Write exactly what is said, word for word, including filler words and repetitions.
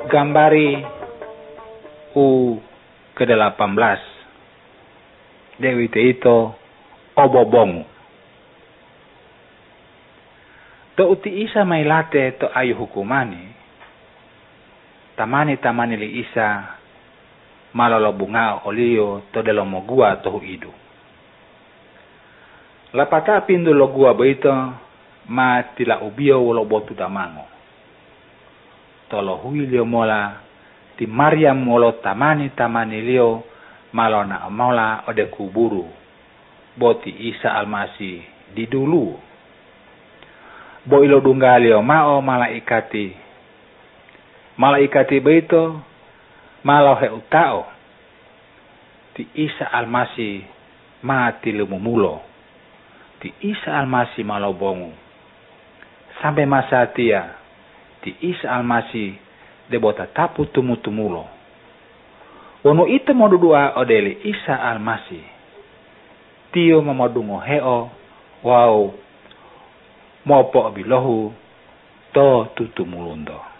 Gambari u ke delapan belas. Dewi te ito obobongu. To uti Isa mai late to ayu hukumani. Tamani tamani li Isa malolo bunga olio to delomo gua to idu. Lapata pindu lo gua beito ma tila ubio wolo botu damango. Tolo hui lio mola ti Maryam molo tamani tamani lio malona mola ode kuburu. Boti Isa Almasi di dulu. Bo ilo dunggalio mao malaikati. Malaikati beito malo he utao. Ti Isa Almasi mati lumumulo. Ti Isa Almasi malo bongu. Sampai masa tia. Ti Isa Almasi debota tapu tumu-tumulo. Wono itu modudua odeli Isa Almasi. Tio mamodungo heo. Wow. Mopo bilohu. To tutumulundo.